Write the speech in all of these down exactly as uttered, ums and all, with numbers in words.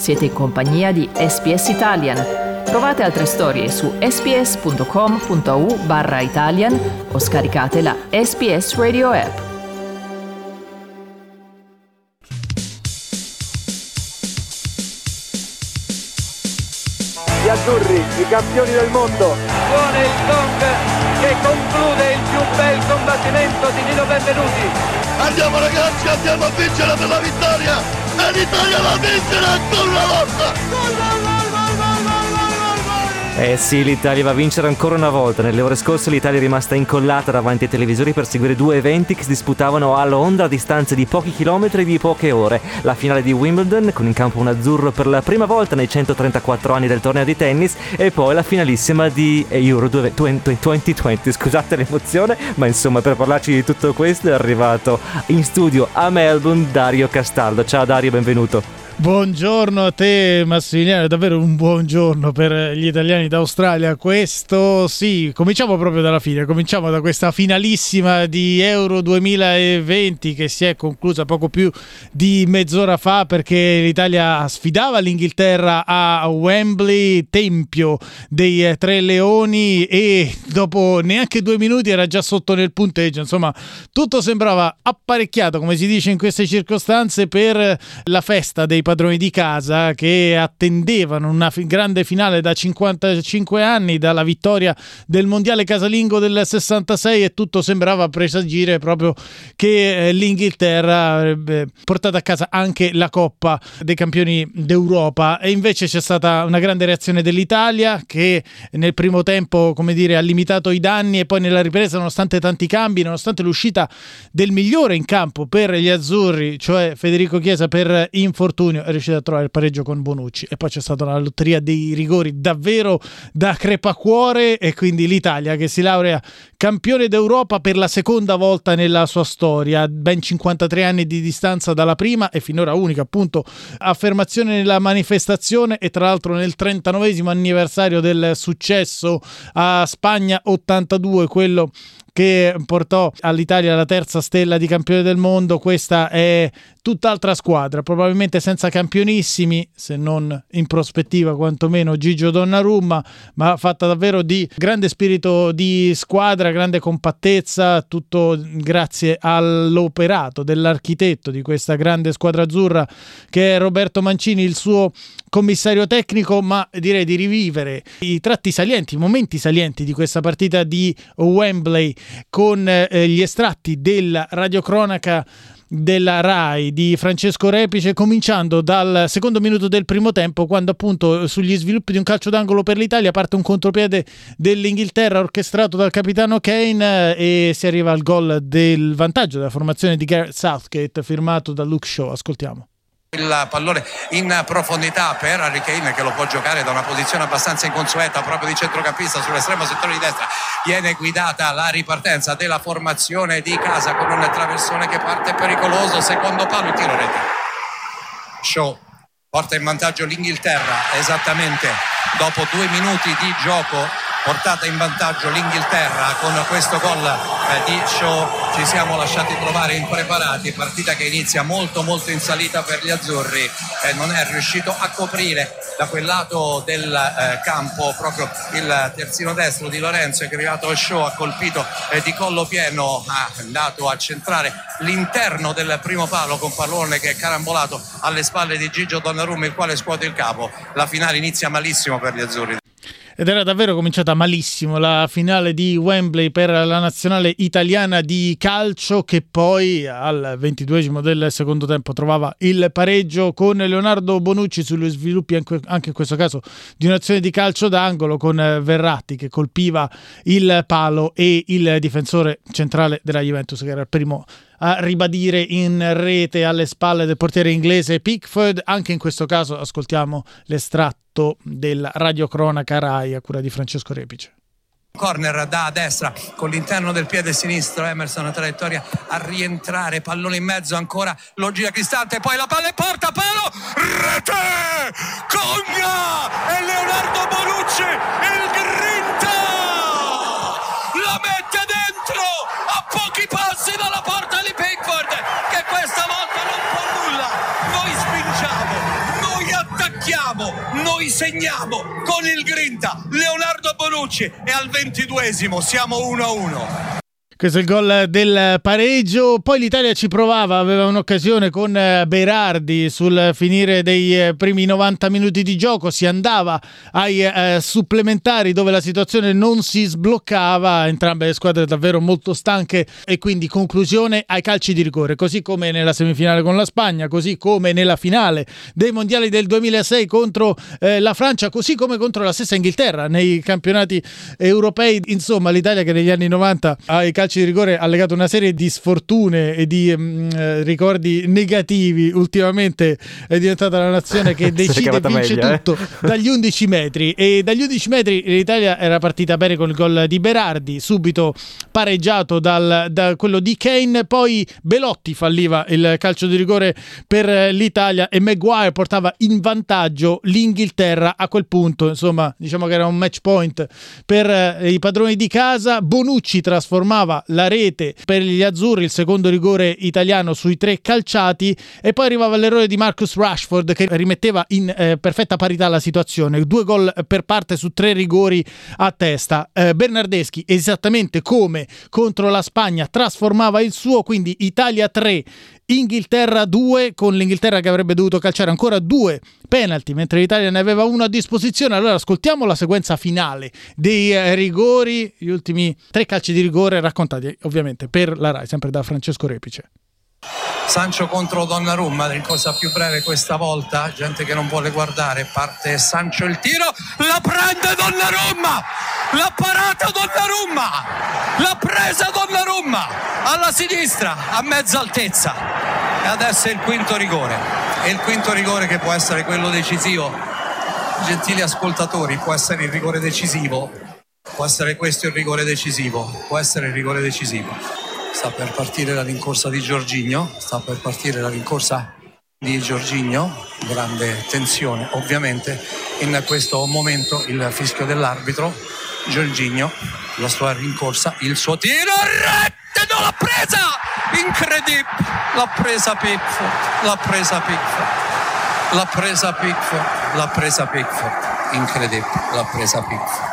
Siete in compagnia di S B S Italian. Trovate altre storie su sbs.com.au barra Italian o scaricate la S B S Radio app. Gli azzurri, i campioni del mondo. Suona il gong che conclude il più bel combattimento di Nino Benvenuti. Andiamo ragazzi, andiamo a vincere per la vittoria! E l'Italia la vincerà ancora una volta! Gol, gol, gol, gol, gol, gol, gol! Eh sì, l'Italia va a vincere ancora una volta. Nelle ore scorse l'Italia è rimasta incollata davanti ai televisori per seguire due eventi che si disputavano a Londra a distanze di pochi chilometri e di poche ore. La finale di Wimbledon, con in campo un azzurro per la prima volta nei centotrentaquattro anni del torneo di tennis, e poi la finalissima di Euro duemilaventi. Scusate l'emozione, ma insomma, per parlarci di tutto questo è arrivato in studio a Melbourne Dario Castaldo. Ciao Dario, benvenuto. Buongiorno a te Massimiliano, è davvero un buongiorno per gli italiani d'Australia. Questo sì, cominciamo proprio dalla fine, cominciamo da questa finalissima di Euro duemilaventi che si è conclusa poco più di mezz'ora fa, perché l'Italia sfidava l'Inghilterra a Wembley, tempio dei Tre Leoni, e dopo neanche due minuti era già sotto nel punteggio. Insomma, tutto sembrava apparecchiato, come si dice in queste circostanze, per la festa dei padroni di casa, che attendevano una fi- grande finale da cinquantacinque anni, dalla vittoria del mondiale casalingo del sessantasei, e tutto sembrava presagire proprio che eh, l'Inghilterra avrebbe portato a casa anche la Coppa dei Campioni d'Europa. E invece c'è stata una grande reazione dell'Italia, che nel primo tempo, come dire, ha limitato i danni, e poi nella ripresa, nonostante tanti cambi, nonostante l'uscita del migliore in campo per gli azzurri, cioè Federico Chiesa, per infortunio, è riuscito a trovare il pareggio con Bonucci. E poi c'è stata la lotteria dei rigori davvero da crepacuore, e quindi l'Italia che si laurea campione d'Europa per la seconda volta nella sua storia, ben cinquantatré anni di distanza dalla prima e finora unica appunto affermazione nella manifestazione, e tra l'altro nel trentanovesimo anniversario del successo a Spagna ottantadue, quello che portò all'Italia la terza stella di campione del mondo. Questa è tutt'altra squadra, probabilmente senza campionissimi, se non in prospettiva quantomeno Gigio Donnarumma, ma fatta davvero di grande spirito di squadra, grande compattezza, tutto grazie all'operato dell'architetto di questa grande squadra azzurra, che è Roberto Mancini, il suo commissario tecnico. Ma direi di rivivere i tratti salienti, i momenti salienti di questa partita di Wembley con eh, gli estratti della radiocronaca della Rai di Francesco Repice, cominciando dal secondo minuto del primo tempo, quando appunto sugli sviluppi di un calcio d'angolo per l'Italia parte un contropiede dell'Inghilterra orchestrato dal capitano Kane, e si arriva al gol del vantaggio della formazione di Gareth Southgate, firmato da Luke Shaw. Ascoltiamo. Il pallone in profondità per Harry Kane, che lo può giocare da una posizione abbastanza inconsueta, proprio di centrocampista sull'estremo settore di destra. Viene guidata la ripartenza della formazione di casa con un traversone che parte pericoloso, secondo palo, il tiro rete. Shaw porta in vantaggio l'Inghilterra, esattamente dopo due minuti di gioco portata in vantaggio l'Inghilterra. Con questo gol eh, di Shaw ci siamo lasciati trovare impreparati, partita che inizia molto molto in salita per gli azzurri, eh, non è riuscito a coprire da quel lato del eh, campo proprio il terzino destro di Lorenzo, che è arrivato a Shaw, ha colpito eh, di collo pieno, ha andato a centrare l'interno del primo palo con pallone che è carambolato alle spalle di Gigio Donnarumma, il quale scuote il capo. La finale inizia malissimo per gli azzurri. Ed era davvero cominciata malissimo la finale di Wembley per la nazionale italiana di calcio, che poi al ventiduesimo del secondo tempo trovava il pareggio con Leonardo Bonucci sugli sviluppi anche in questo caso di un'azione di calcio d'angolo, con Verratti che colpiva il palo e il difensore centrale della Juventus, che era il primo a ribadire in rete alle spalle del portiere inglese Pickford. Anche in questo caso ascoltiamo l'estratto della radiocronaca Rai a cura di Francesco Repice. Corner da destra con l'interno del piede sinistro, Emerson, traiettoria a rientrare, pallone in mezzo ancora, lo gira Cristante, poi la palla in porta, palo, rete, Cogna e Leonardo Bonucci, il grinta la mette dentro a pochi passi dalla porta di Pickford, che questa volta non può nulla. Noi spingiamo, noi attacchiamo, segniamo, noi segniamo con il Grinta, Leonardo Bonucci, e al ventiduesimo siamo uno a uno. Questo è il gol del pareggio. Poi l'Italia ci provava, aveva un'occasione con Berardi sul finire dei primi novanta minuti di gioco, si andava ai eh, supplementari dove la situazione non si sbloccava, entrambe le squadre davvero molto stanche, e quindi conclusione ai calci di rigore, così come nella semifinale con la Spagna, così come nella finale dei mondiali del duemilasei contro eh, la Francia, così come contro la stessa Inghilterra nei campionati europei. Insomma, l'Italia che negli anni novanta ai calci di rigore ha legato una serie di sfortune e di mh, ricordi negativi, ultimamente è diventata la nazione che decide e vince meglio, tutto eh? dagli undici metri, e dagli undici metri l'Italia era partita bene con il gol di Berardi, subito pareggiato dal, da quello di Kane, poi Belotti falliva il calcio di rigore per l'Italia e Maguire portava in vantaggio l'Inghilterra. A quel punto, insomma, diciamo che era un match point per eh, i padroni di casa. Bonucci trasformava la rete per gli azzurri, il secondo rigore italiano sui tre calciati, e poi arrivava l'errore di Marcus Rashford che rimetteva in eh, perfetta parità la situazione, due gol per parte su tre rigori a testa. eh, Bernardeschi, esattamente come contro la Spagna, trasformava il suo, quindi Italia tre, Inghilterra due, con l'Inghilterra che avrebbe dovuto calciare ancora due penalty mentre l'Italia ne aveva uno a disposizione. Allora ascoltiamo la sequenza finale dei eh, rigori, gli ultimi tre calci di rigore raccontati ovviamente per la Rai, sempre da Francesco Repice. Sancho contro Donnarumma, rincorsa più breve questa volta, gente che non vuole guardare, parte Sancho, il tiro, la prende Donnarumma, la parata Donnarumma, la presa Donnarumma alla sinistra a mezza altezza, e adesso è il quinto rigore, è il quinto rigore che può essere quello decisivo. Gentili ascoltatori, può essere il rigore decisivo, può essere questo il rigore decisivo, può essere il rigore decisivo. Sta per partire la rincorsa di Jorginho, sta per partire la rincorsa di Jorginho, grande tensione ovviamente in questo momento, il fischio dell'arbitro. Jorginho, la sua rincorsa, il suo tiro, rete, non l'ha presa, incredibile, l'ha presa Pickford, l'ha presa Pickford, l'ha presa Pickford, l'ha presa Pickford, incredibile, l'ha presa Pickford.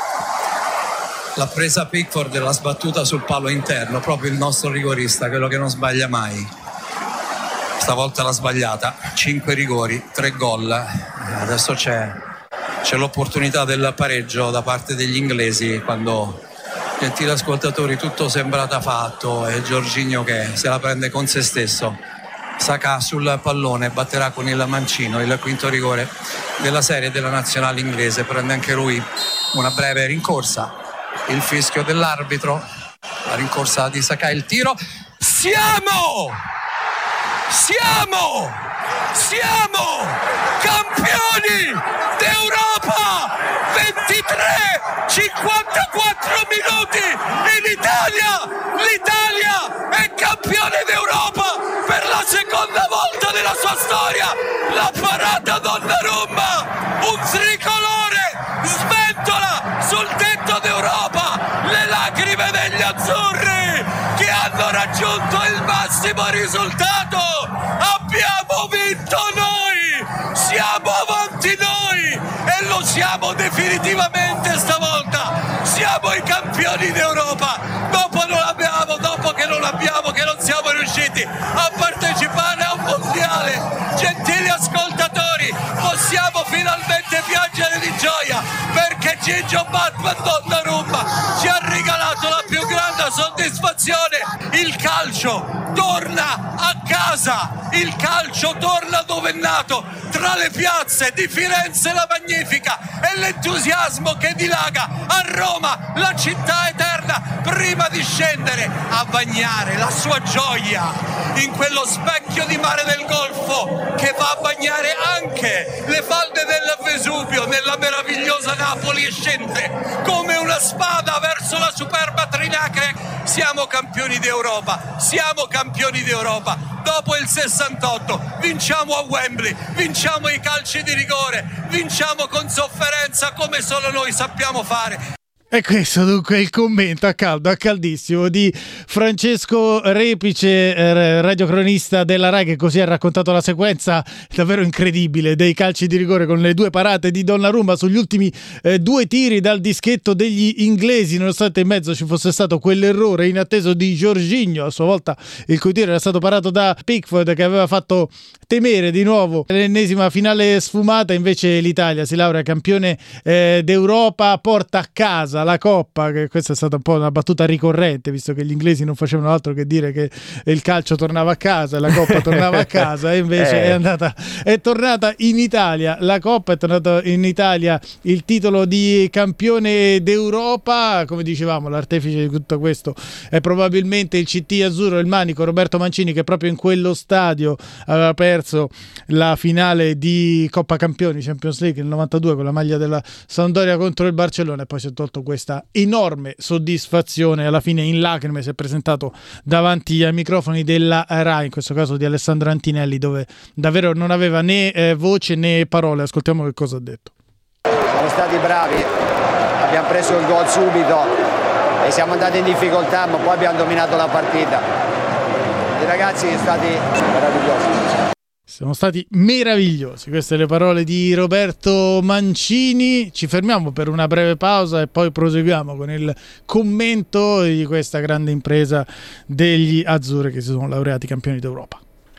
L'ha presa Pickford e l'ha sbattuta sul palo interno, proprio il nostro rigorista, quello che non sbaglia mai. Stavolta l'ha sbagliata, cinque rigori, tre gol. Adesso c'è, c'è l'opportunità del pareggio da parte degli inglesi, quando, gentili ascoltatori, tutto sembrata fatto e Jorginho che se la prende con se stesso. Saka sul pallone, batterà con il mancino il quinto rigore della serie della nazionale inglese, prende anche lui una breve rincorsa. Il fischio dell'arbitro, la rincorsa di Saka, il tiro. Siamo! Siamo! Siamo campioni d'Europa! ventitré cinquantaquattro minuti in Italia! L'Italia è campione d'Europa per la seconda volta nella sua storia! La parata Donnarumma, un tricolore sventola sul tetto d'Europa, le lacrime degli azzurri che hanno raggiunto il massimo risultato. Abbiamo vinto noi, siamo avanti noi e lo siamo definitivamente stavolta. Siamo i campioni d'Europa. Dopo non abbiamo, dopo che non abbiamo, che non siamo riusciti a partecipare a un mondiale. Gentili ascoltatori, possiamo finalmente piangere di gioia perché Gigio Batman Donnarumma ci ha regalato la più grande soddisfazione. Il calcio torna a casa, il calcio torna dove è nato, tra le piazze di Firenze la Magnifica, e l'entusiasmo che dilaga a Roma, la città eterna, prima di scendere a bagnare la sua gioia in quello specchio di mare del Golfo che va a bagnare anche le falde del Vesuvio nella meravigliosa Napoli, e scende come una spada verso la superba Trinacre. Siamo campioni d'Europa, siamo campioni d'Europa. Dopo il sessantotto vinciamo a Wembley, vinciamo i calci di rigore, vinciamo con sofferenza come solo noi sappiamo fare. E questo dunque è il commento a caldo, a caldissimo di Francesco Repice, eh, radiocronista della Rai, che così ha raccontato la sequenza davvero incredibile dei calci di rigore con le due parate di Donnarumma sugli ultimi eh, due tiri dal dischetto degli inglesi, nonostante in mezzo ci fosse stato quell'errore inatteso di Jorginho, a sua volta il cui tiro era stato parato da Pickford, che aveva fatto temere di nuovo l'ennesima finale sfumata. Invece l'Italia si laurea campione eh, d'Europa, porta a casa la Coppa, che questa è stata un po' una battuta ricorrente, visto che gli inglesi non facevano altro che dire che il calcio tornava a casa e la Coppa tornava a casa, e invece eh. è andata è tornata in Italia la Coppa, è tornato in Italia il titolo di campione d'Europa. Come dicevamo, l'artefice di tutto questo è probabilmente il C T azzurro, il manico Roberto Mancini, che proprio in quello stadio aveva perso la finale di Coppa Campioni, Champions League nel novantadue, con la maglia della Sampdoria contro il Barcellona, e poi si è tolto questa enorme soddisfazione. Alla fine in lacrime si è presentato davanti ai microfoni della Rai, in questo caso di Alessandro Antinelli, dove davvero non aveva né eh, voce né parole. Ascoltiamo che cosa ha detto. Siamo stati bravi, abbiamo preso il gol subito e siamo andati in difficoltà, ma poi abbiamo dominato la partita. I ragazzi sono stati meravigliosi. Siamo stati meravigliosi, queste le parole di Roberto Mancini. Ci fermiamo per una breve pausa e poi proseguiamo con il commento di questa grande impresa degli azzurri, che si sono laureati campioni d'Europa.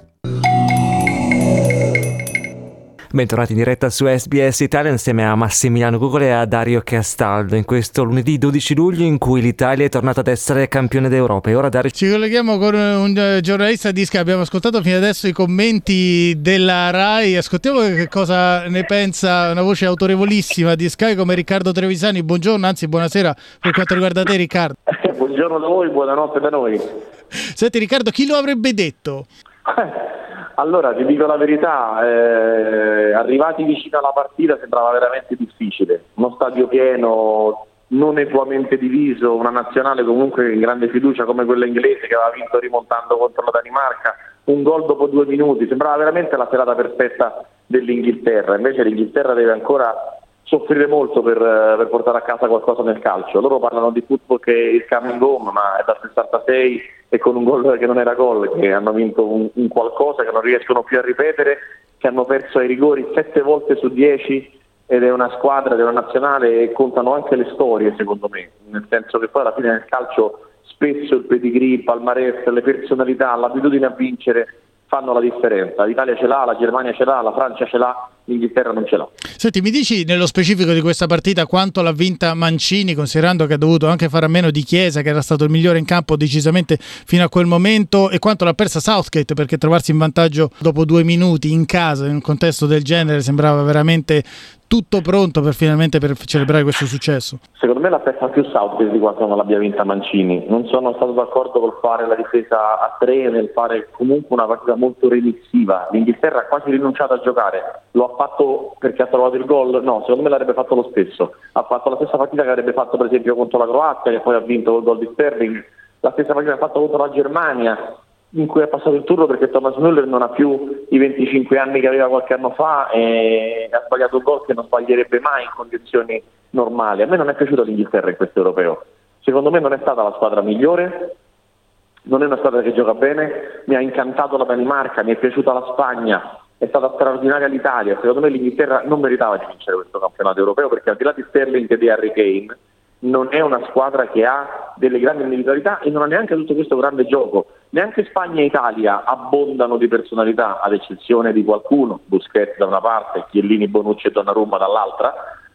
Bentornati in diretta su S B S Italia insieme a Massimiliano Gugole e a Dario Castaldo in questo lunedì dodici luglio in cui l'Italia è tornata ad essere campione d'Europa. E ora Dario... Ci colleghiamo con un giornalista di Sky. Abbiamo ascoltato fino adesso i commenti della Rai, ascoltiamo che cosa ne pensa una voce autorevolissima di Sky come Riccardo Trevisani. Buongiorno, anzi buonasera per quanto riguarda te, Riccardo. Buongiorno da voi, buonanotte da noi. Senti Riccardo, chi lo avrebbe detto? Allora, ti dico la verità, eh, arrivati vicino alla partita sembrava veramente difficile. Uno stadio pieno, non equamente diviso, una nazionale comunque in grande fiducia come quella inglese, che aveva vinto rimontando contro la Danimarca, un gol dopo due minuti, sembrava veramente la serata perfetta dell'Inghilterra. Invece l'Inghilterra deve ancora soffrire molto per, per portare a casa qualcosa nel calcio. Loro parlano di football che è il coming home, ma è da sessantasei e con un gol che non era gol, che hanno vinto un, un qualcosa che non riescono più a ripetere, che hanno perso ai rigori sette volte su dieci, ed è una squadra, ed è una nazionale, e contano anche le storie secondo me, nel senso che poi alla fine nel calcio spesso il pedigree, il palmarès, le personalità, l'abitudine a vincere fanno la differenza. L'Italia ce l'ha, la Germania ce l'ha, la Francia ce l'ha, l'Inghilterra non ce l'ha. Senti, mi dici nello specifico di questa partita quanto l'ha vinta Mancini, considerando che ha dovuto anche fare a meno di Chiesa, che era stato il migliore in campo decisamente fino a quel momento, e quanto l'ha persa Southgate, perché trovarsi in vantaggio dopo due minuti in casa in un contesto del genere sembrava veramente tutto pronto per finalmente per celebrare questo successo? Secondo me l'ha persa più Southgate di quanto non l'abbia vinta Mancini. Non sono stato d'accordo col fare la difesa a tre, nel fare comunque una partita molto remissiva. L'Inghilterra ha quasi rinunciato a giocare, lo ha fatto perché ha trovato il gol? No, secondo me l'avrebbe fatto lo stesso. Ha fatto la stessa partita che avrebbe fatto per esempio contro la Croazia, che poi ha vinto col gol di Sterling, la stessa partita che ha fatto contro la Germania, in cui ha passato il turno perché Thomas Müller non ha più i venticinque anni che aveva qualche anno fa e ha sbagliato un gol che non sbaglierebbe mai in condizioni normali. A me non è piaciuta l'Inghilterra in questo europeo, secondo me non è stata la squadra migliore, non è una squadra che gioca bene, mi ha incantato la Danimarca, mi è piaciuta la Spagna, è stata straordinaria l'Italia. Secondo me l'Inghilterra non meritava di vincere questo campionato europeo, perché al di là di Sterling e di Harry Kane non è una squadra che ha delle grandi individualità e non ha neanche tutto questo grande gioco. Neanche Spagna e Italia abbondano di personalità, ad eccezione di qualcuno, Busquets da una parte, Chiellini, Bonucci e Donnarumma dall'altra,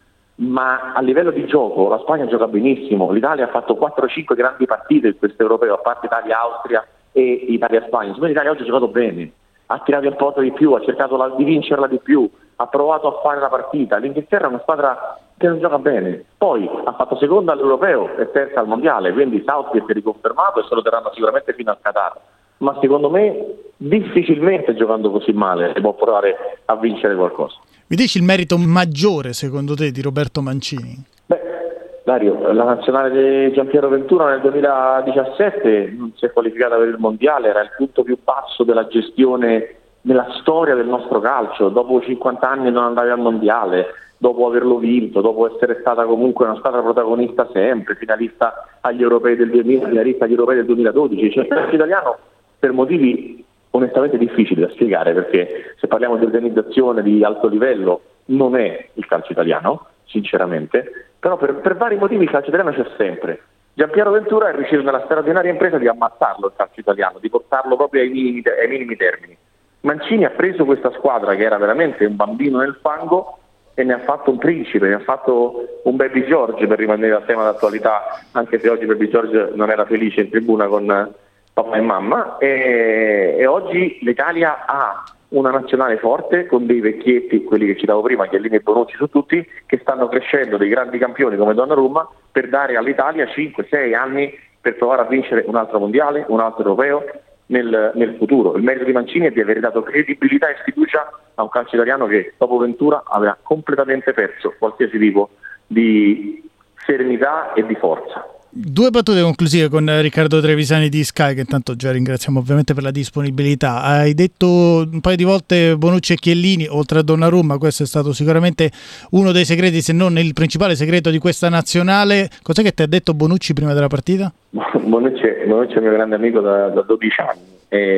ma a livello di gioco la Spagna gioca benissimo. L'Italia ha fatto quattro cinque grandi partite in questo europeo, a parte Italia-Austria e Italia-Spagna. Secondo me l'Italia oggi ha giocato bene, ha tirato un po' di più, ha cercato la, di vincerla di più, ha provato a fare la partita. L'Inghilterra è una squadra che non gioca bene, poi ha fatto seconda all'Europeo e terza al Mondiale, quindi Southgate è riconfermato e se lo terranno sicuramente fino al Qatar, ma secondo me difficilmente giocando così male si può provare a vincere qualcosa. Mi dici il merito maggiore secondo te di Roberto Mancini? Beh, Dario, la nazionale di Gianpiero Ventura nel duemiladiciassette non si è qualificata per il Mondiale, era il punto più basso della gestione nella storia del nostro calcio. Dopo cinquanta anni non andavi al mondiale, dopo averlo vinto, dopo essere stata comunque una squadra protagonista sempre, finalista agli europei del duemila, finalista agli europei del duemiladodici. Cioè, il calcio italiano, per motivi onestamente difficili da spiegare, perché se parliamo di organizzazione di alto livello non è il calcio italiano, sinceramente, però per, per vari motivi il calcio italiano c'è sempre. Gianpiero Ventura è riuscito nella straordinaria impresa di ammazzarlo il calcio italiano, di portarlo proprio ai minimi, ai minimi termini. Mancini ha preso questa squadra che era veramente un bambino nel fango e ne ha fatto un principe, ne ha fatto un Baby George, per rimanere al tema d'attualità, anche se oggi Baby George non era felice in tribuna con papà e mamma, e, e oggi l'Italia ha una nazionale forte con dei vecchietti, quelli che citavo prima, Chiellini e Bonucci su tutti, che stanno crescendo, dei grandi campioni come Donnarumma, per dare all'Italia cinque sei anni per provare a vincere un altro mondiale, un altro europeo nel, nel futuro. Il merito di Mancini è di aver dato credibilità e fiducia a un calcio italiano che dopo Ventura aveva completamente perso qualsiasi tipo di serenità e di forza. Due battute conclusive con Riccardo Trevisani di Sky, che intanto già ringraziamo ovviamente per la disponibilità. Hai detto un paio di volte Bonucci e Chiellini, oltre a Donnarumma, questo è stato sicuramente uno dei segreti, se non il principale segreto di questa nazionale. Cos'è che ti ha detto Bonucci prima della partita? Bonucci, Bonucci è il mio grande amico da, da dodici anni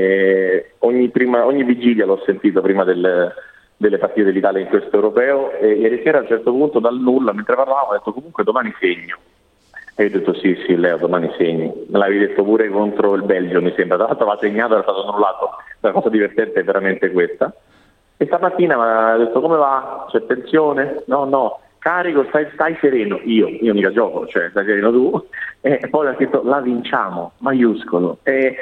e ogni, prima, ogni vigilia l'ho sentito prima del, delle partite dell'Italia in questo europeo, e ieri sera a un certo punto dal nulla, mentre parlavamo, ha detto comunque domani segno. E io ho detto sì, sì, Leo, domani segni. Me l'avevi detto pure contro il Belgio, mi sembra. Tra l'altro va segnato, era stato annullato. La cosa divertente è veramente questa. E stamattina mi ha detto come va? C'è tensione? No, no, carico, stai, stai sereno. Io, io mica gioco, cioè stai sereno tu. E poi ha scritto la vinciamo, maiuscolo. E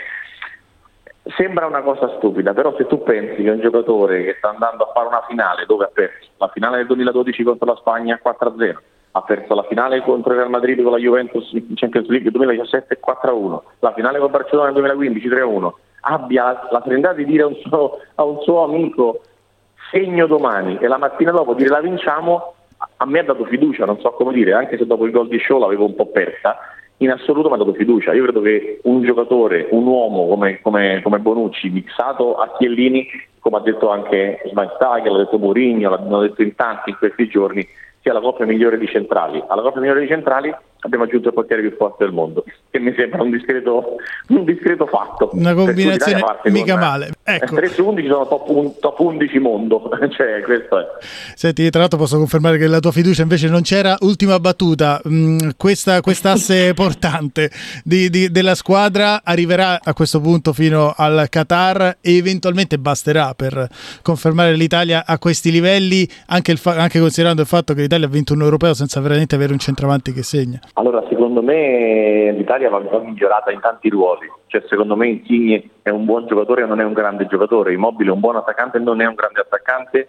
sembra una cosa stupida, però se tu pensi che un giocatore che sta andando a fare una finale dove ha perso la finale del duemiladodici contro la Spagna quattro a zero, ha perso la finale contro il Real Madrid con la Juventus in Champions League duemiladiciassette quattro a uno, la finale con Barcellona nel duemilaquindici tre a uno, abbia la, la serenità di dire a un, suo, a un suo amico segno domani e la mattina dopo dire la vinciamo, a me ha dato fiducia, non so come dire, anche se dopo il gol di Show l'avevo un po' persa, in assoluto mi ha dato fiducia. Io credo che un giocatore, un uomo come, come, come Bonucci, mixato a Chiellini, come ha detto anche Schmeichel, l'ha detto Mourinho, l'hanno detto in tanti in questi giorni, sia la coppia migliore di centrali. Alla coppia migliore di centrali abbiamo aggiunto il portiere più forte del mondo, che mi sembra un discreto, un discreto fatto. Una combinazione mica con, male. Ecco. tre su undici sono top, un, top undici mondo, cioè questo è. Senti, tra l'altro posso confermare che la tua fiducia invece non c'era. Ultima battuta, mh, questa quest'asse portante di, di, della squadra arriverà a questo punto fino al Qatar e eventualmente basterà per confermare l'Italia a questi livelli, anche, il fa- anche considerando il fatto che l'Italia ha vinto un europeo senza veramente avere un centravanti che segna. Allora, secondo me l'Italia va, va migliorata in tanti ruoli. Cioè, secondo me Insigne è un buon giocatore e non è un grande giocatore, Immobile è un buon attaccante e non è un grande attaccante,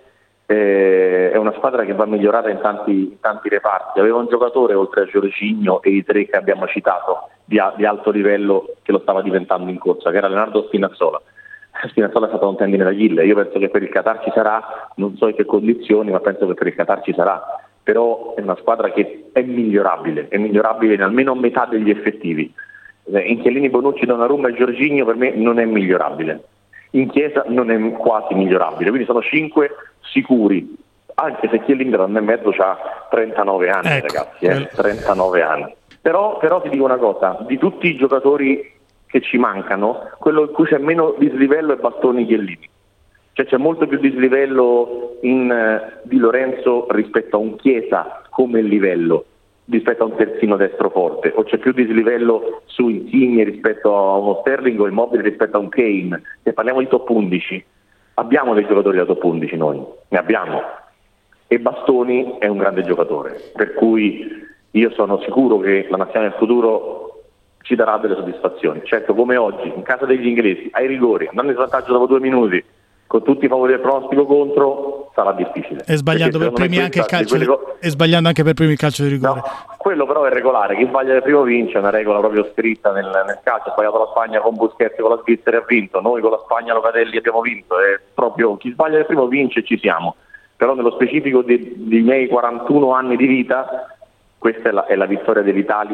eh, è una squadra che va migliorata in tanti, in tanti reparti. Aveva un giocatore oltre a Jorginho e i tre che abbiamo citato di, di alto livello che lo stava diventando in corsa, che era Leonardo Spinazzola. Spinazzola è stato un tendine d'Achille, io penso che per il Qatar ci sarà, non so in che condizioni, ma penso che per il Qatar ci sarà. Però è una squadra che è migliorabile, è migliorabile in almeno metà degli effettivi. In Chiellini, Bonucci, Donnarumma e Jorginho per me non è migliorabile. In Chiesa non è quasi migliorabile, quindi sono cinque sicuri, anche se Chiellini da un anno e mezzo ha trentanove anni, ecco, ragazzi, eh? trentanove anni. Però, però ti dico una cosa, di tutti i giocatori che ci mancano, quello in cui c'è meno dislivello è Bastoni Chiellini. Cioè c'è molto più dislivello in uh, Di Lorenzo rispetto a un Chiesa come livello, rispetto a un terzino destro forte, o c'è più dislivello su Insigne rispetto a uno Sterling o Immobile rispetto a un Kane. Se parliamo di top undici, abbiamo dei giocatori da top undici noi, ne abbiamo, e Bastoni è un grande giocatore, per cui io sono sicuro che la nazionale del futuro ci darà delle soddisfazioni. Certo, come oggi, in casa degli inglesi, ai rigori, andando in svantaggio dopo due minuti, con tutti i favori del pronostico contro, sarà difficile. E sbagliando per primi anche il calcio di... co- e sbagliando anche per primi il calcio di rigore. No, quello però è regolare, chi sbaglia il primo vince, è una regola proprio scritta nel, nel calcio. Ha sbagliato la Spagna con Busquets con la Svizzera e ha vinto, noi con la Spagna Locatelli abbiamo vinto, è proprio chi sbaglia il primo vince e ci siamo. Però nello specifico dei, dei miei quarantuno anni di vita, questa è la, è la vittoria dell'Italia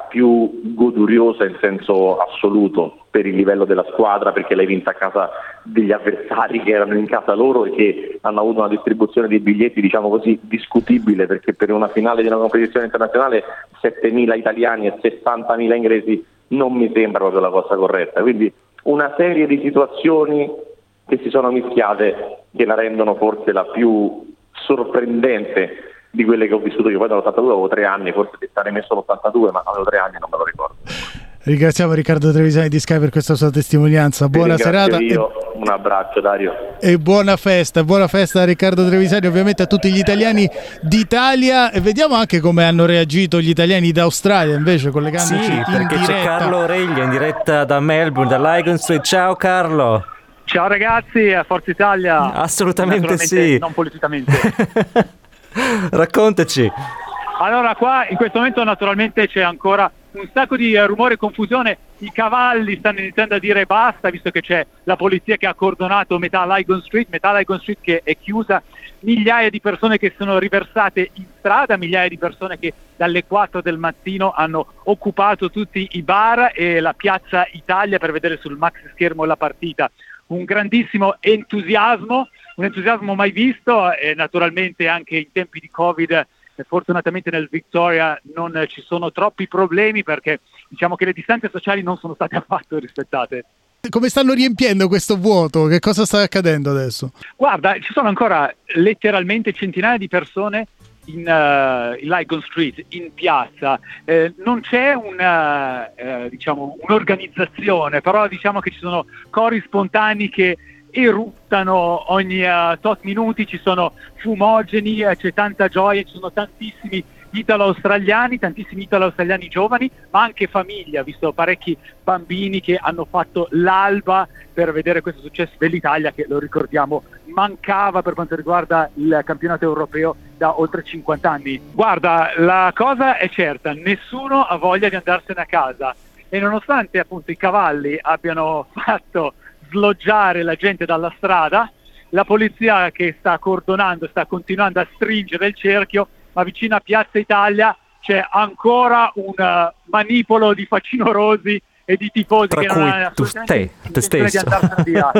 più goduriosa in senso assoluto per il livello della squadra, perché l'hai vinta a casa degli avversari che erano in casa loro e che hanno avuto una distribuzione di biglietti, diciamo così, discutibile, perché per una finale di una competizione internazionale settemila italiani e sessantamila inglesi non mi sembra proprio la cosa corretta. Quindi una serie di situazioni che si sono mischiate che la rendono forse la più sorprendente di quelle che ho vissuto io. Poi dall'ottantadue avevo tre anni, forse ti sarei messo l'ottantadue, ma avevo tre anni e non me lo ricordo. Ringraziamo Riccardo Trevisani di Sky per questa sua testimonianza. Buona serata io. E... un abbraccio Dario e buona festa, buona festa a Riccardo Trevisani, ovviamente a tutti gli italiani d'Italia, e vediamo anche come hanno reagito gli italiani d'Australia invece, collegandoci sì, in perché diretta. C'è Carlo Reglia in diretta da Melbourne, da Lygon Street. Ciao Carlo. Ciao ragazzi, a Forza Italia. Assolutamente sì. Non politicamente. Raccontaci. Allora, qua in questo momento naturalmente c'è ancora un sacco di uh, rumore e confusione. I cavalli stanno iniziando a dire basta, visto che c'è la polizia che ha accordonato metà Lygon Street, metà Lygon Street che è chiusa, migliaia di persone che sono riversate in strada, migliaia di persone che dalle quattro del mattino hanno occupato tutti i bar e la piazza Italia per vedere sul maxi schermo la partita. Un grandissimo entusiasmo, un entusiasmo mai visto, e naturalmente anche in tempi di Covid fortunatamente nel Victoria non ci sono troppi problemi, perché diciamo che le distanze sociali non sono state affatto rispettate. Come stanno riempiendo questo vuoto? Che cosa sta accadendo adesso? Guarda, ci sono ancora letteralmente centinaia di persone in, uh, in Lygon Street, in piazza. Eh, non c'è una, eh, diciamo, un'organizzazione, però diciamo che ci sono cori spontanei che eruttano ogni uh, tot minuti, ci sono fumogeni, uh, c'è tanta gioia, ci sono tantissimi italo-australiani, tantissimi italo-australiani giovani, ma anche famiglia, visto parecchi bambini che hanno fatto l'alba per vedere questo successo dell'Italia, che lo ricordiamo mancava per quanto riguarda il campionato europeo da oltre cinquanta anni. Guarda, la cosa è certa, nessuno ha voglia di andarsene a casa, e nonostante appunto i cavalli abbiano fatto sloggiare la gente dalla strada, la polizia che sta cordonando, sta continuando a stringere il cerchio, ma vicino a Piazza Italia c'è ancora un uh, manipolo di facinorosi e di tifosi tra che cui non hanno tu assolutamente te, te intenzione di stesso. andarsene via.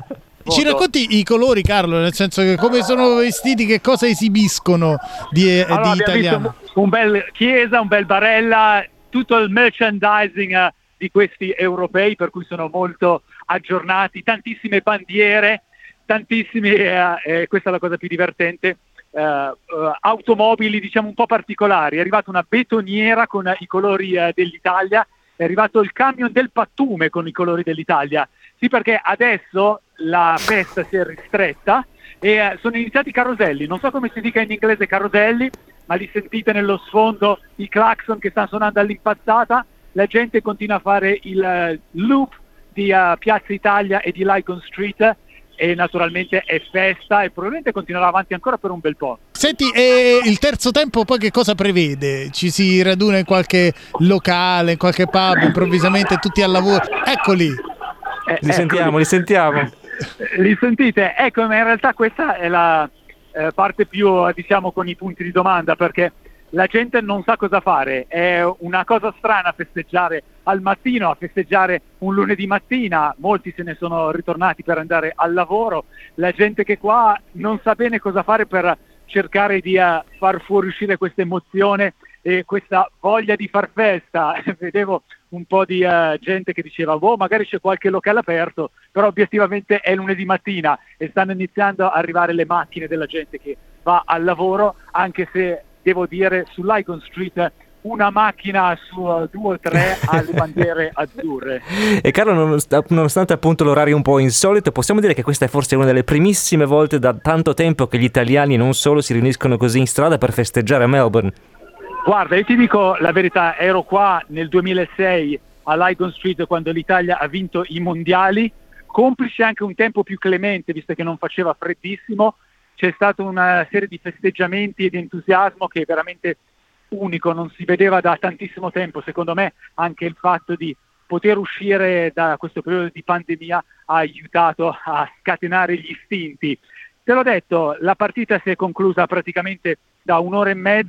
Ci racconti i colori, Carlo, nel senso che come sono vestiti, che cosa esibiscono di, eh, allora, di italiano? Visto un bel chiesa, un bel barella, tutto il merchandising uh, di questi europei, per cui sono molto aggiornati, tantissime bandiere, tantissimi, eh, eh, questa è la cosa più divertente, eh, eh, automobili diciamo un po' particolari. È arrivata una betoniera con eh, i colori eh, dell'Italia, è arrivato il camion del pattume con i colori dell'Italia, sì, perché adesso la festa si è ristretta e eh, sono iniziati i caroselli, non so come si dica in inglese caroselli, ma li sentite nello sfondo, i clacson che stanno suonando all'impazzata, la gente continua a fare il uh, loop di uh, Piazza Italia e di Lygon Street, e naturalmente è festa e probabilmente continuerà avanti ancora per un bel po'. Senti, e il terzo tempo poi che cosa prevede? Ci si raduna in qualche locale, in qualche pub, improvvisamente tutti al lavoro? Eccoli! Eh, Li sentiamo, li sentiamo. Li sentite? Ecco, ma in realtà questa è la eh, parte più, diciamo, con i punti di domanda, perché la gente non sa cosa fare, è una cosa strana festeggiare al mattino, a festeggiare un lunedì mattina, molti se ne sono ritornati per andare al lavoro, la gente che qua non sa bene cosa fare per cercare di uh, far fuoriuscire questa emozione e questa voglia di far festa. Vedevo un po' di uh, gente che diceva, boh, magari c'è qualche locale aperto, però obiettivamente è lunedì mattina e stanno iniziando a arrivare le macchine della gente che va al lavoro, anche se devo dire su Lygon Street una macchina su uh, due o tre ha le bandiere azzurre. E Carlo, nonostante appunto l'orario un po' insolito, possiamo dire che questa è forse una delle primissime volte da tanto tempo che gli italiani non solo si riuniscono così in strada per festeggiare a Melbourne. Guarda, io ti dico la verità, ero qua nel duemilasei a Lygon Street quando l'Italia ha vinto i mondiali, complice anche un tempo più clemente, visto che non faceva freddissimo. C'è stata una serie di festeggiamenti e di entusiasmo che è veramente unico, non si vedeva da tantissimo tempo. Secondo me anche il fatto di poter uscire da questo periodo di pandemia ha aiutato a scatenare gli istinti. Te l'ho detto, la partita si è conclusa praticamente da un'ora e mezza,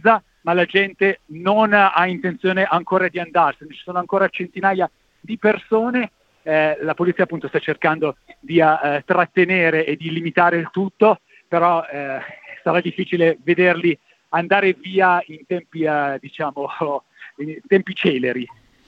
ma la gente non ha intenzione ancora di andarsene, ci sono ancora centinaia di persone, eh, la polizia appunto sta cercando di uh, trattenere e di limitare il tutto, però eh, sarà difficile vederli andare via in tempi, uh, diciamo, in tempi celeri.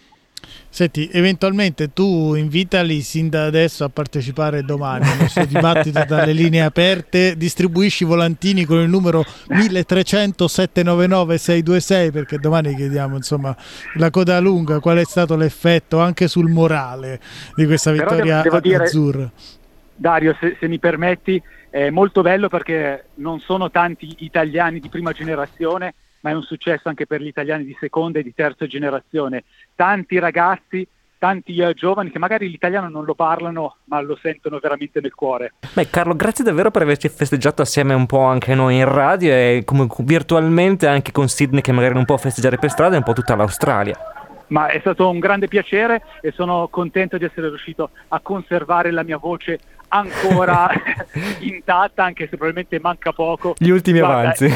Senti, eventualmente tu invitali sin da adesso a partecipare domani al nostro dibattito dalle linee aperte, distribuisci volantini con il numero uno trecento sette nove nove sei due sei, perché domani chiediamo insomma la coda lunga, qual è stato l'effetto anche sul morale di questa vittoria devo, devo dire, azzurra. Dario, se, se mi permetti, è molto bello perché non sono tanti italiani di prima generazione, ma è un successo anche per gli italiani di seconda e di terza generazione. Tanti ragazzi, tanti uh, giovani che magari l'italiano non lo parlano, ma lo sentono veramente nel cuore. Beh, Carlo, grazie davvero per averci festeggiato assieme un po' anche noi in radio e come virtualmente anche con Sydney, che magari non può festeggiare per strada, e un po' tutta l'Australia. Ma è stato un grande piacere e sono contento di essere riuscito a conservare la mia voce ancora intatta, anche se probabilmente manca poco. Gli ultimi Guarda, avanzi.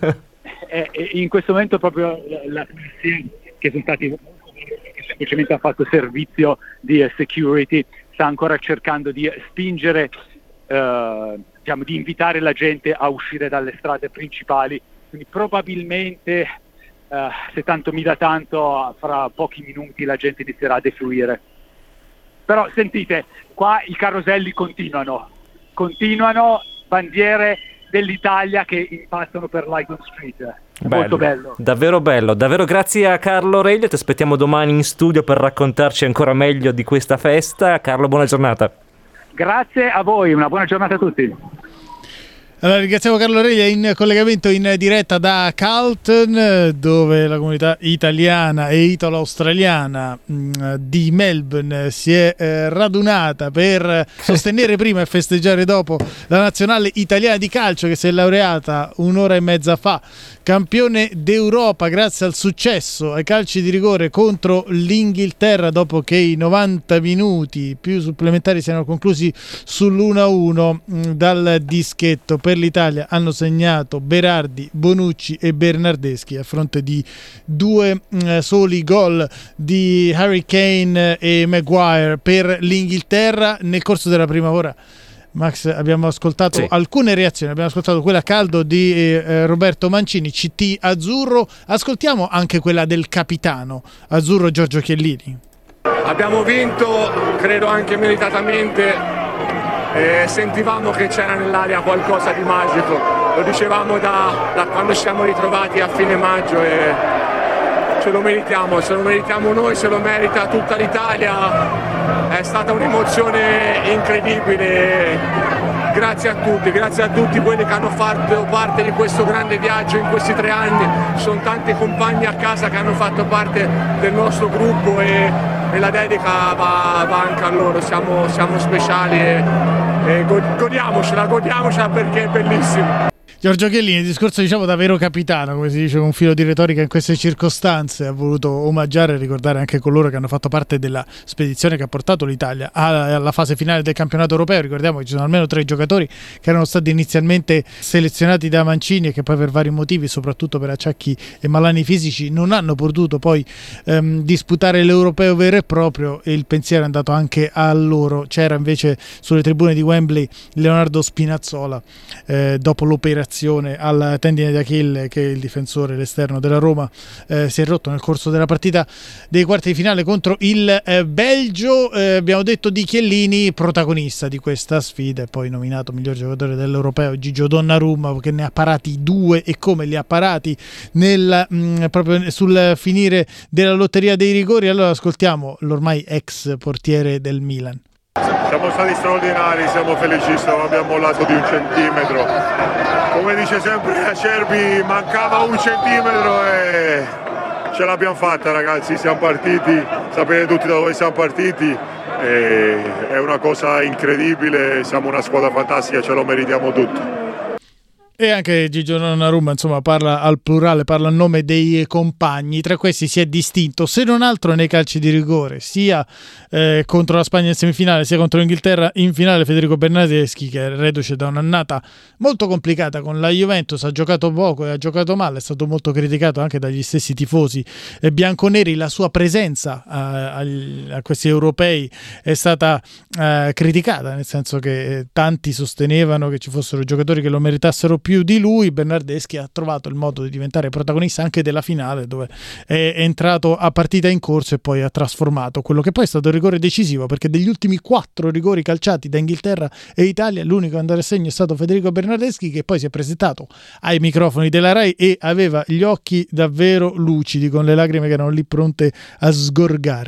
E, e in questo momento proprio la polizia, che sono stati semplicemente ha fatto servizio di uh, security, sta ancora cercando di spingere, uh, diciamo, di invitare la gente a uscire dalle strade principali, quindi probabilmente uh, se tanto mi dà tanto, fra pochi minuti la gente inizierà a defluire. Però sentite, qua i caroselli continuano, continuano, bandiere dell'Italia che impazzano per Lygon Street. Bello, molto bello. Davvero bello, davvero grazie a Carlo Reglia, ti aspettiamo domani in studio per raccontarci ancora meglio di questa festa. Carlo, buona giornata. Grazie a voi, una buona giornata a tutti. Allora, ringraziamo Carlo Reglia in collegamento in diretta da Carlton, dove la comunità italiana e italo-australiana mh, di Melbourne si è eh, radunata per sostenere prima e festeggiare dopo la nazionale italiana di calcio, che si è laureata un'ora e mezza fa campione d'Europa grazie al successo ai calci di rigore contro l'Inghilterra, dopo che i novanta minuti più supplementari siano conclusi sull'uno a uno dal dischetto. Per l'Italia hanno segnato Berardi, Bonucci e Bernardeschi a fronte di due eh, soli gol di Harry Kane e Maguire. Per l'Inghilterra nel corso della prima ora, Max, abbiamo ascoltato sì. alcune reazioni, abbiamo ascoltato quella a caldo di eh, Roberto Mancini, C T azzurro, ascoltiamo anche quella del capitano azzurro Giorgio Chiellini. Abbiamo vinto, credo anche meritatamente, eh, sentivamo che c'era nell'aria qualcosa di magico, lo dicevamo da, da quando ci siamo ritrovati a fine maggio e ce lo meritiamo, ce lo meritiamo noi, se lo merita tutta l'Italia. È stata un'emozione incredibile, grazie a tutti, grazie a tutti quelli che hanno fatto parte di questo grande viaggio in questi tre anni. Ci sono tanti compagni a casa che hanno fatto parte del nostro gruppo e, e la dedica va, va anche a loro, siamo, siamo speciali e, e godiamocela, godiamocela perché è bellissimo. Giorgio Chiellini, il discorso diciamo da vero capitano, come si dice con un filo di retorica in queste circostanze, ha voluto omaggiare e ricordare anche coloro che hanno fatto parte della spedizione che ha portato l'Italia alla fase finale del campionato europeo. Ricordiamo che ci sono almeno tre giocatori che erano stati inizialmente selezionati da Mancini e che poi per vari motivi, soprattutto per acciacchi e malani fisici, non hanno potuto poi ehm, disputare l'europeo vero e proprio, e il pensiero è andato anche a loro. C'era invece sulle tribune di Wembley Leonardo Spinazzola eh, dopo l'operazione al tendine d'Achille che il difensore, l'esterno della Roma, eh, si è rotto nel corso della partita dei quarti di finale contro il eh, Belgio. Eh, abbiamo detto di Chiellini, protagonista di questa sfida e poi nominato miglior giocatore dell'europeo Gigio Donnarumma, che ne ha parati due e come li ha parati nel, mh, proprio sul finire della lotteria dei rigori. Allora ascoltiamo l'ormai ex portiere del Milan. Siamo stati straordinari, siamo felicissimi, non abbiamo mollato di un centimetro. Come dice sempre Acerbi, mancava un centimetro e ce l'abbiamo fatta, ragazzi, siamo partiti, sapete tutti da dove siamo partiti, e è una cosa incredibile, siamo una squadra fantastica, ce lo meritiamo tutti. E anche Gigio Donnarumma, insomma, parla al plurale, parla a nome dei compagni. Tra questi si è distinto, se non altro nei calci di rigore, sia eh, contro la Spagna in semifinale, sia contro l'Inghilterra in finale. Federico Bernardeschi, che è reduce da un'annata molto complicata con la Juventus, ha giocato poco e ha giocato male, è stato molto criticato anche dagli stessi tifosi e bianconeri. La sua presenza a, a, a questi europei è stata eh, criticata, nel senso che tanti sostenevano che ci fossero giocatori che lo meritassero più di lui. Bernardeschi ha trovato il modo di diventare protagonista anche della finale, dove è entrato a partita in corso e poi ha trasformato quello che poi è stato il rigore decisivo, perché degli ultimi quattro rigori calciati da Inghilterra e Italia l'unico ad andare a segno è stato Federico Bernardeschi, che poi si è presentato ai microfoni della Rai e aveva gli occhi davvero lucidi, con le lacrime che erano lì pronte a sgorgare.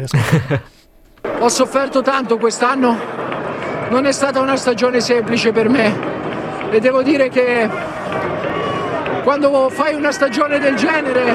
Ho sofferto tanto quest'anno, non è stata una stagione semplice per me. E devo dire che quando fai una stagione del genere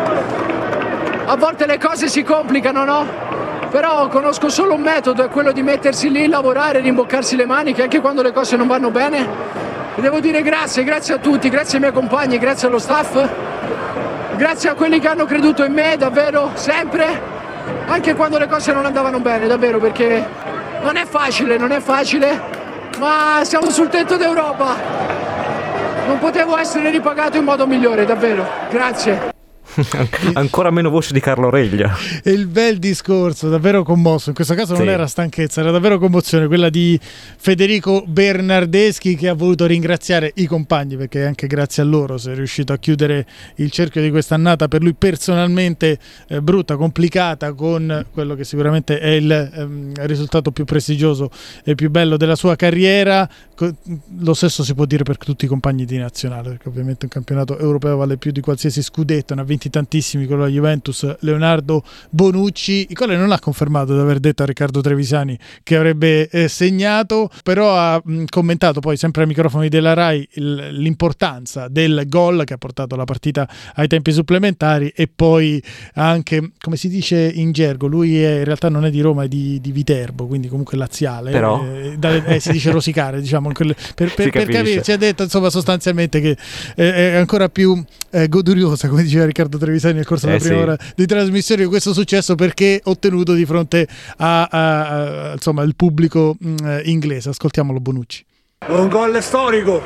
a volte le cose si complicano, no? Però conosco solo un metodo, è quello di mettersi lì, lavorare, rimboccarsi le maniche anche quando le cose non vanno bene. E devo dire grazie, grazie a tutti, grazie ai miei compagni, grazie allo staff, grazie a quelli che hanno creduto in me davvero sempre, anche quando le cose non andavano bene, davvero, perché non è facile, non è facile. Ma siamo sul tetto d'Europa, non potevo essere ripagato in modo migliore, davvero, grazie. Ancora meno voce di Carlo Reglia. E il bel discorso, davvero commosso, in questo caso non sì. era stanchezza, era davvero commozione, quella di Federico Bernardeschi, che ha voluto ringraziare i compagni, perché anche grazie a loro si è riuscito a chiudere il cerchio di quest'annata per lui personalmente eh, brutta, complicata, con quello che sicuramente è il ehm, risultato più prestigioso e più bello della sua carriera. Lo stesso si può dire per tutti i compagni di nazionale, perché ovviamente un campionato europeo vale più di qualsiasi scudetto, ne ha vinti tantissimi con la Juventus. Leonardo Bonucci, il quale non ha confermato di aver detto a Riccardo Trevisani che avrebbe eh, segnato, però ha mh, commentato poi sempre ai microfoni della Rai il, l'importanza del gol che ha portato la partita ai tempi supplementari, e poi anche, come si dice in gergo, lui è, in realtà non è di Roma, è di, di Viterbo, quindi comunque laziale, però eh, da, eh, si dice rosicare, diciamo, per, per, si per capire, ci ha detto insomma sostanzialmente che eh, è ancora più eh, goduriosa, come diceva Riccardo Trevisani nel corso della eh prima sì. ora di trasmissione, di questo successo, perché ottenuto di fronte a, a, a insomma il pubblico mh, inglese. Ascoltiamolo Bonucci. Un gol storico,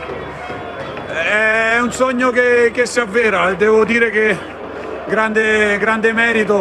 è un sogno che, che si avvera, devo dire che grande, grande merito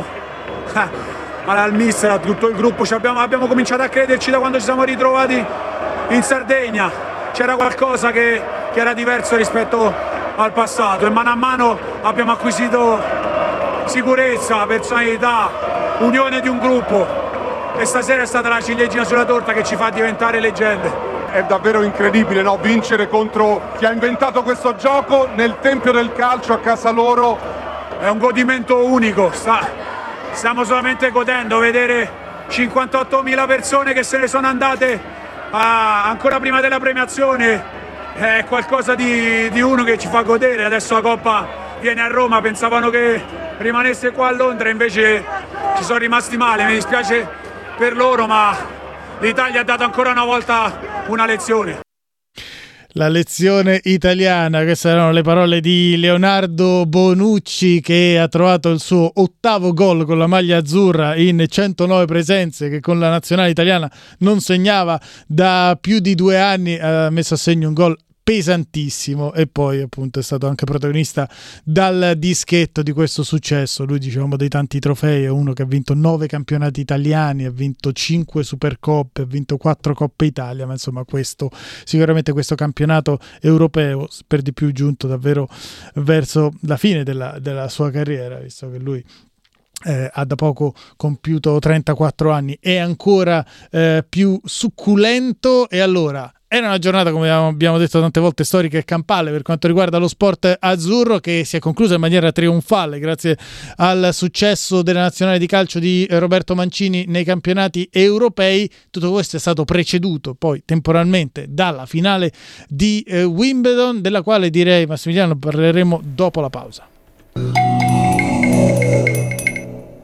al mister, a tutto il gruppo. Ci abbiamo, abbiamo cominciato a crederci da quando ci siamo ritrovati in Sardegna, c'era qualcosa che, che era diverso rispetto al passato, e mano a mano abbiamo acquisito sicurezza, personalità, unione di un gruppo, e stasera è stata la ciliegina sulla torta che ci fa diventare leggende. È davvero incredibile, no? Vincere contro chi ha inventato questo gioco nel tempio del calcio a casa loro. È un godimento unico, Sta, stiamo solamente godendo, vedere cinquantottomila persone che se ne sono andate a, ancora prima della premiazione. È qualcosa di, di uno che ci fa godere. Adesso la Coppa viene a Roma, pensavano che rimanesse qua a Londra, invece ci sono rimasti male, mi dispiace per loro, ma l'Italia ha dato ancora una volta una lezione. La lezione italiana, queste erano le parole di Leonardo Bonucci, che ha trovato il suo ottavo gol con la maglia azzurra in centonove presenze, che con la nazionale italiana non segnava da più di due anni. Ha messo a segno un gol pesantissimo, e poi appunto è stato anche protagonista dal dischetto di questo successo. Lui, dicevamo, dei tanti trofei, è uno che ha vinto nove campionati italiani, ha vinto cinque Supercoppe, ha vinto quattro Coppe Italia, ma insomma questo sicuramente questo campionato europeo, per di più giunto davvero verso la fine della, della sua carriera, visto che lui Eh, ha da poco compiuto trentaquattro anni, è ancora eh, più succulento. E allora era una giornata, come abbiamo detto tante volte, storica e campale per quanto riguarda lo sport azzurro, che si è conclusa in maniera trionfale grazie al successo della nazionale di calcio di Roberto Mancini nei campionati europei. Tutto questo è stato preceduto poi temporalmente dalla finale di eh, Wimbledon, della quale direi, Massimiliano, parleremo dopo la pausa.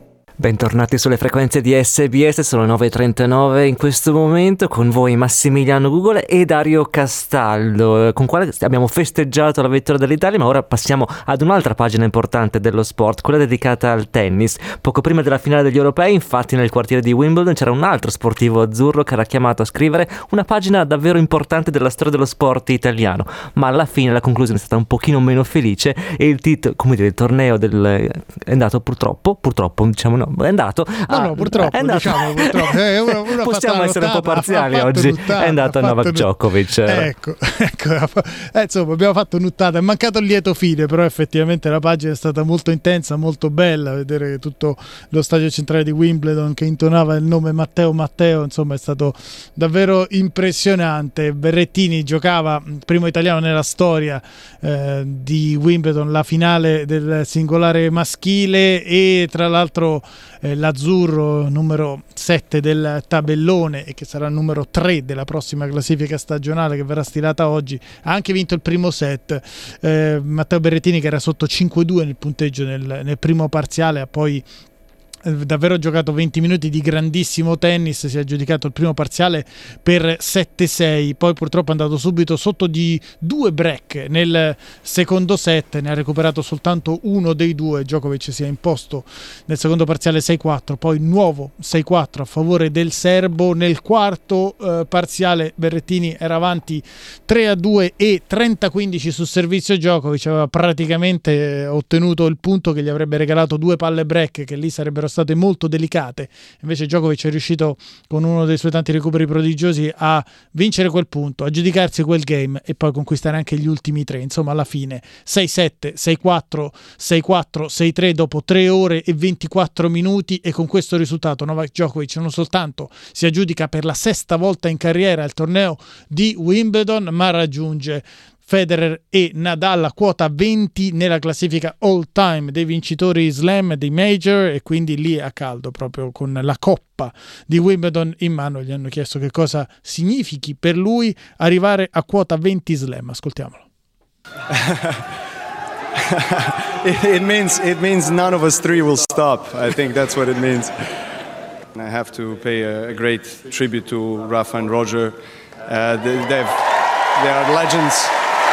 Bentornati sulle frequenze di S B S, sono nove e trentanove in questo momento, con voi Massimiliano Google e Dario Castaldo, con quale abbiamo festeggiato la vittoria dell'Italia, ma ora passiamo ad un'altra pagina importante dello sport, quella dedicata al tennis. Poco prima della finale degli europei, infatti, nel quartiere di Wimbledon c'era un altro sportivo azzurro che era chiamato a scrivere una pagina davvero importante della storia dello sport italiano, ma alla fine la conclusione è stata un pochino meno felice e il titolo, come dire, il torneo del, è andato purtroppo, purtroppo diciamo no, è andato no, a, no, purtroppo, è andato, diciamo, purtroppo. Eh, una, una possiamo essere nottata, un po' parziali oggi, nuttata, è andato a Novak Djokovic. Ecco, ecco eh, insomma abbiamo fatto nuttata, è mancato il lieto fine, però effettivamente la pagina è stata molto intensa, molto bella, vedere tutto lo stadio centrale di Wimbledon che intonava il nome Matteo Matteo, insomma è stato davvero impressionante. Berrettini giocava, primo italiano nella storia eh, di Wimbledon, la finale del singolare maschile, e tra l'altro eh, l'azzurro numero sette del tabellone e che sarà il numero tre della prossima classifica stagionale che verrà stilata oggi, ha anche vinto il primo set. eh, Matteo Berrettini, che era sotto cinque due nel punteggio nel, nel primo parziale, ha poi davvero giocato venti minuti di grandissimo tennis, si è aggiudicato il primo parziale per sette sei, poi purtroppo è andato subito sotto di due break nel secondo set, ne ha recuperato soltanto uno dei due. Djokovic si è imposto nel secondo parziale sei quattro, poi nuovo sei quattro a favore del serbo. Nel quarto eh, parziale Berrettini era avanti tre a due e trenta a quindici sul servizio Djokovic, aveva praticamente eh, ottenuto il punto che gli avrebbe regalato due palle break che lì sarebbero state molto delicate. Invece Djokovic è riuscito con uno dei suoi tanti recuperi prodigiosi a vincere quel punto, a giudicarsi quel game e poi conquistare anche gli ultimi tre. Insomma, alla fine sei sette, sei quattro, sei quattro, sei tre dopo tre ore e ventiquattro minuti, e con questo risultato Novak Djokovic non soltanto si aggiudica per la sesta volta in carriera il torneo di Wimbledon, ma raggiunge Federer e Nadal a quota venti nella classifica all time dei vincitori slam dei major, e quindi lì a caldo proprio con la coppa di Wimbledon in mano. Gli hanno chiesto che cosa significhi per lui arrivare a quota venti slam. Ascoltiamolo. it, it means it means none of us three will stop. I think that's what it means. I have to pay a, a great tribute to Rafa and Roger. Uh, they, they've, they are legends.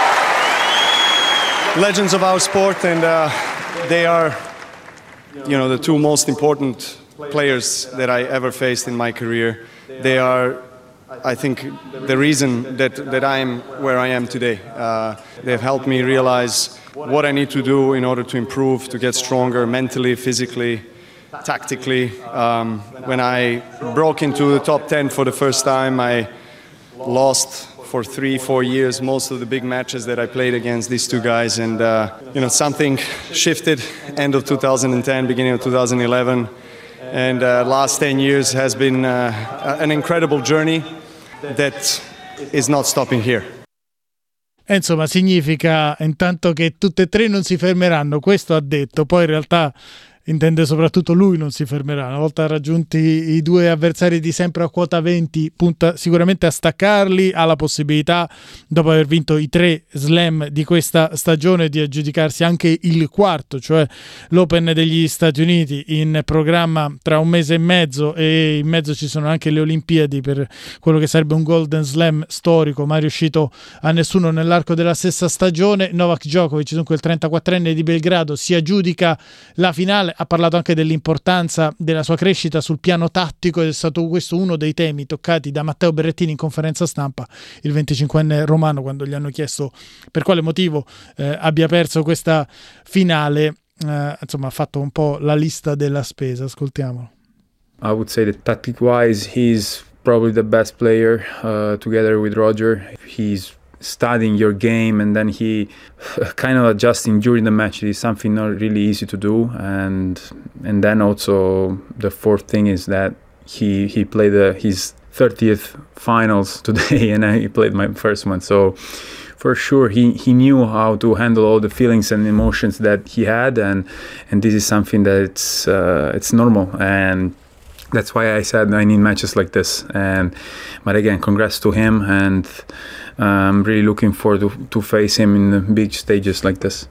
Legends of our sport, and uh, they are, you know, the two most important players that I ever faced in my career. They are, I think, the reason that, that I am where I am today. Uh, they've helped me realize what I need to do in order to improve, to get stronger mentally, physically, tactically. Um, when I broke into the top ten for the first time, I lost for three, four years, most of the big matches that I played against these two guys, and uh, you know, something shifted end of two thousand ten, beginning of two thousand eleven, and uh, last ten years has been uh, an incredible journey that is not stopping here. E insomma, significa intanto che tutte e tre non si fermeranno, questo ha detto, poi in realtà intende soprattutto lui non si fermerà. Una volta raggiunti i due avversari di sempre a quota venti, punta sicuramente a staccarli, ha la possibilità, dopo aver vinto i tre slam di questa stagione, di aggiudicarsi anche il quarto, cioè l'Open degli Stati Uniti, in programma tra un mese e mezzo, e in mezzo ci sono anche le Olimpiadi per quello che sarebbe un Golden Slam storico, mai riuscito a nessuno nell'arco della stessa stagione. Novak Djokovic, dunque il trentaquattrenne di Belgrado, si aggiudica la finale. Ha parlato anche dell'importanza della sua crescita sul piano tattico, ed è stato questo uno dei temi toccati da Matteo Berrettini in conferenza stampa, il venticinquenne romano, quando gli hanno chiesto per quale motivo eh, abbia perso questa finale. Eh, insomma, ha fatto un po' la lista della spesa. Ascoltiamolo. I would say that tactic wise he's probably the best player uh, together with Roger. He's studying your game, and then he kind of adjusting during the match is something not really easy to do. And and then also the fourth thing is that he he played the, his thirtieth finals today, and I played my first one. So for sure he, he knew how to handle all the feelings and emotions that he had, and and this is something that's uh, it's normal, and that's why I said I need matches like this. And but again, congrats to him, and I'm really looking forward to, to face him in the big stages like this.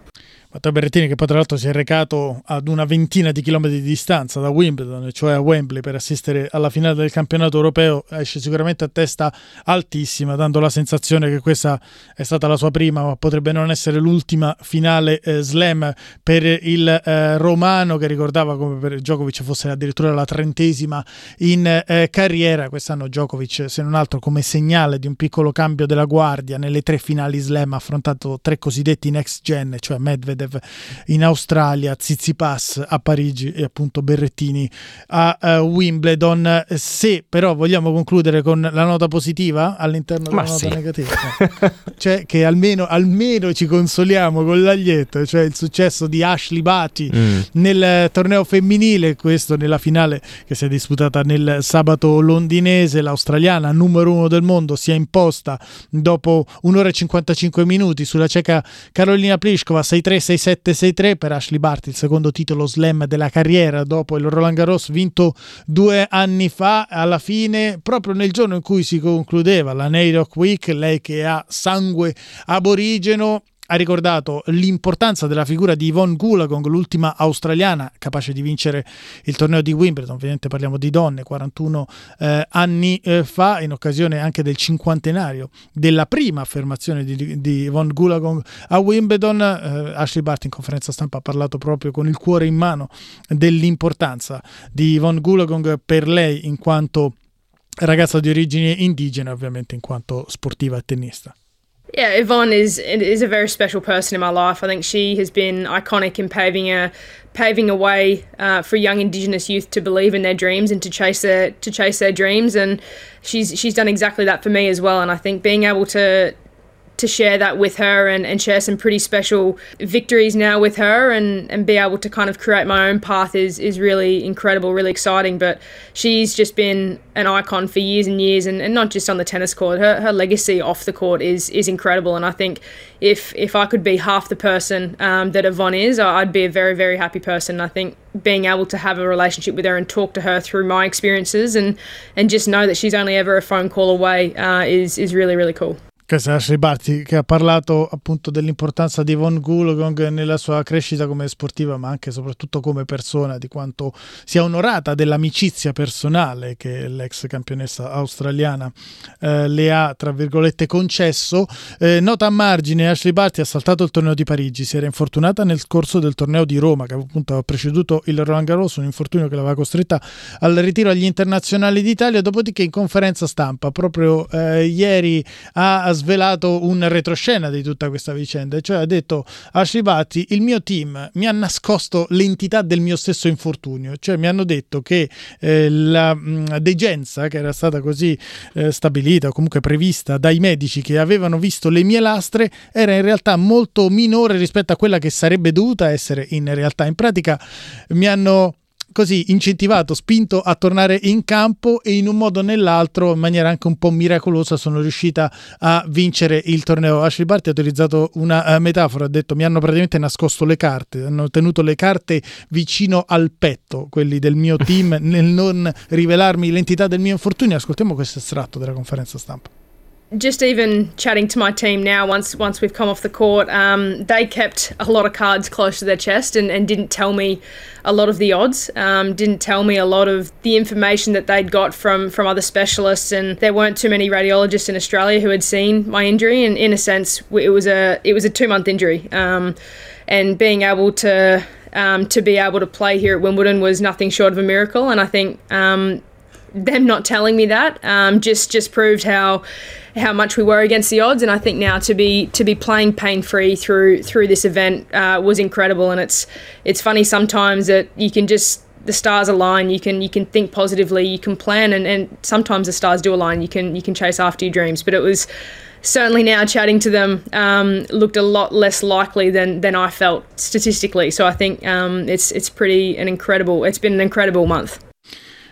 Matteo Berrettini, che poi tra l'altro si è recato ad una ventina di chilometri di distanza da Wimbledon, cioè a Wembley, per assistere alla finale del campionato europeo, esce sicuramente a testa altissima, dando la sensazione che questa è stata la sua prima, ma potrebbe non essere l'ultima finale eh, slam per il eh, romano, che ricordava come per Djokovic fosse addirittura la trentesima in eh, carriera. Quest'anno Djokovic, se non altro come segnale di un piccolo cambio della guardia, nelle tre finali slam ha affrontato tre cosiddetti next gen, cioè Medvedev in Australia, Tsitsipas a Parigi e appunto Berrettini a uh, Wimbledon. Se però vogliamo concludere con la nota positiva all'interno della Ma nota sì. negativa, cioè che almeno, almeno ci consoliamo con l'aglietto, cioè il successo di Ashleigh Barty mm. nel torneo femminile, questo nella finale che si è disputata nel sabato londinese. L'australiana numero uno del mondo si è imposta dopo un'ora e cinquantacinque minuti sulla ceca Karolina Pliskova, sei tre sei sette sei tre. Per Ashleigh Barty il secondo titolo slam della carriera dopo il Roland Garros vinto due anni fa. Alla fine, proprio nel giorno in cui si concludeva la NAIDOC Week, lei che ha sangue aborigeno ha ricordato l'importanza della figura di Yvonne Goolagong, l'ultima australiana capace di vincere il torneo di Wimbledon. Ovviamente parliamo di donne, quarantuno eh, anni eh, fa, in occasione anche del cinquantenario della prima affermazione di, di Yvonne Goolagong a Wimbledon. eh, Ashleigh Barty in conferenza stampa ha parlato proprio con il cuore in mano dell'importanza di Yvonne Goolagong per lei in quanto ragazza di origine indigena, ovviamente in quanto sportiva e tennista. Yeah, Yvonne is is a very special person in my life. I think she has been iconic in paving a paving a way uh, for young Indigenous youth to believe in their dreams and to chase their to chase their dreams. And she's she's done exactly that for me as well. And I think being able to to share that with her and, and share some pretty special victories now with her and, and be able to kind of create my own path is is really incredible, really exciting. But she's just been an icon for years and years, and, and not just on the tennis court. Her her legacy off the court is is incredible, and I think if if I could be half the person um, that Yvonne is, I'd be a very, very happy person. I think being able to have a relationship with her and talk to her through my experiences and, and just know that she's only ever a phone call away uh, is is really, really cool. Questa è Ashleigh Barty, che ha parlato appunto dell'importanza di Yvonne Goolagong nella sua crescita come sportiva, ma anche e soprattutto come persona, di quanto sia onorata dell'amicizia personale che l'ex campionessa australiana eh, le ha, tra virgolette, concesso. Eh, nota a margine: Ashleigh Barty ha saltato il torneo di Parigi, si era infortunata nel corso del torneo di Roma, che appunto aveva preceduto il Roland Garros, un infortunio che l'aveva costretta al ritiro agli internazionali d'Italia. Dopodiché in conferenza stampa proprio eh, ieri ha svelato un retroscena di tutta questa vicenda, cioè ha detto Ashleigh Barty: il mio team mi ha nascosto l'entità del mio stesso infortunio, cioè mi hanno detto che eh, la mh, degenza che era stata così eh, stabilita o comunque prevista dai medici che avevano visto le mie lastre era in realtà molto minore rispetto a quella che sarebbe dovuta essere in realtà. In pratica mi hanno così incentivato, spinto a tornare in campo, e in un modo o nell'altro, in maniera anche un po' miracolosa, sono riuscita a vincere il torneo. Ashleigh Barty ha utilizzato una uh, metafora, ha detto: mi hanno praticamente nascosto le carte, hanno tenuto le carte vicino al petto, quelli del mio team, nel non rivelarmi l'entità del mio infortunio. Ascoltiamo questo estratto della conferenza stampa. Just even chatting to my team now, once once we've come off the court, um, they kept a lot of cards close to their chest and, and didn't tell me a lot of the odds, um, didn't tell me a lot of the information that they'd got from, from other specialists, and there weren't too many radiologists in Australia who had seen my injury, and in a sense it was a it was a two-month injury, um, and being able to um, to be able to play here at Wimbledon was nothing short of a miracle. And I think um, them not telling me that um, just just proved how how much we were against the odds. And I think now to be to be playing pain free through through this event uh, was incredible. And it's it's funny sometimes that you can just the stars align. You can you can think positively. You can plan, and, and sometimes the stars do align. You can you can chase after your dreams. But it was certainly, now chatting to them, um, looked a lot less likely than than I felt statistically. So I think um, it's it's pretty an incredible. It's been an incredible month.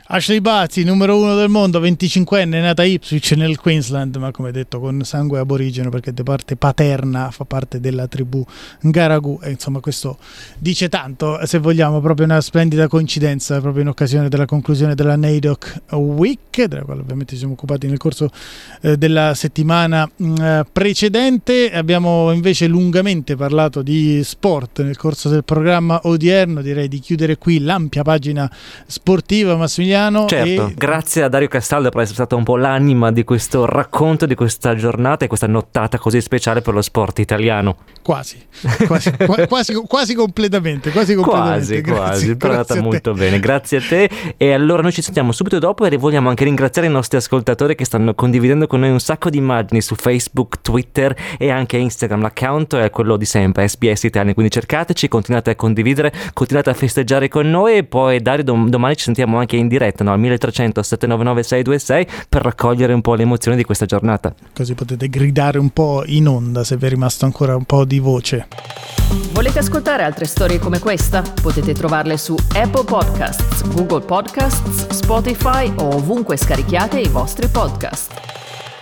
Ashley Bazzi, numero uno del mondo, venticinquenne, nata a Ipswich nel Queensland, ma come detto con sangue aborigeno perché di parte paterna fa parte della tribù Ngaragu, e insomma questo dice tanto, se vogliamo. Proprio una splendida coincidenza proprio in occasione della conclusione della NAIDOC Week, della quale ovviamente ci siamo occupati nel corso eh, della settimana mh, precedente. Abbiamo invece lungamente parlato di sport nel corso del programma odierno, direi di chiudere qui l'ampia pagina sportiva, Massimiliano. Certo, e... grazie a Dario Castaldo per essere stato un po' l'anima di questo racconto di questa giornata e questa nottata così speciale per lo sport italiano. Quasi, quasi, quasi, quasi completamente, quasi completamente. Quasi, quasi, è andata molto bene, grazie a te. E allora noi ci sentiamo subito dopo e vogliamo anche ringraziare i nostri ascoltatori che stanno condividendo con noi un sacco di immagini su Facebook, Twitter e anche Instagram. L'account è quello di sempre, S B S Italia, quindi cercateci, continuate a condividere, continuate a festeggiare con noi e poi Dario dom- domani ci sentiamo anche in diretta, no, al milletrecento sette nove nove sei due sei per raccogliere un po' le emozioni di questa giornata. Così potete gridare un po' in onda se vi è rimasto ancora un po' di voce. Volete ascoltare altre storie come questa? Potete trovarle su Apple Podcasts, Google Podcasts, Spotify o ovunque scarichiate i vostri podcast.